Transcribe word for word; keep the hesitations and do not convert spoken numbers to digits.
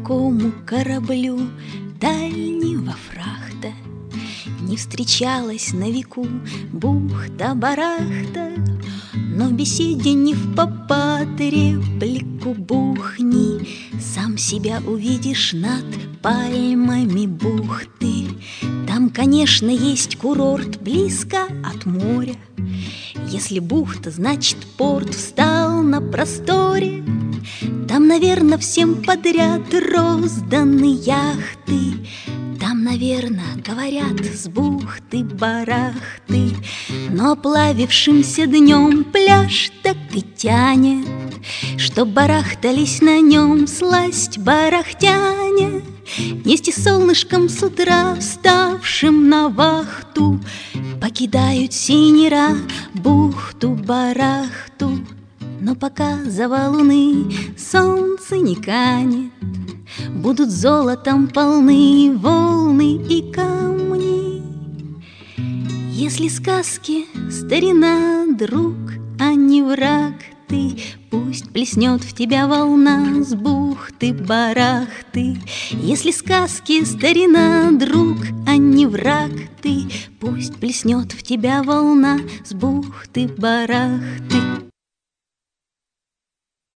никакому кораблю дальнего фрахта не встречалась на веку бухта-барахта. Но в беседе не впопад реплику бухни, сам себя увидишь над пальмами бухты. Там, конечно, есть курорт близко от моря. Если бухта, значит порт встал на просторе. Там, наверно, всем подряд розданы яхты. Там, наверно, говорят с бухты-барахты. Но оплавившимся днем пляж так и тянет, что барахтались на нем сласть барахтяне. Вместе с солнышком с утра, вставшим на вахту, покидают синера бухту-барахту. Но пока завал луны солнце не канет, будут золотом полны волны и камни. Если сказки старина друг, а не враг ты, пусть плеснет в тебя волна с бухты-барахты. Если сказки старина друг, а не враг ты, пусть плеснет в тебя волна с бухты-барахты.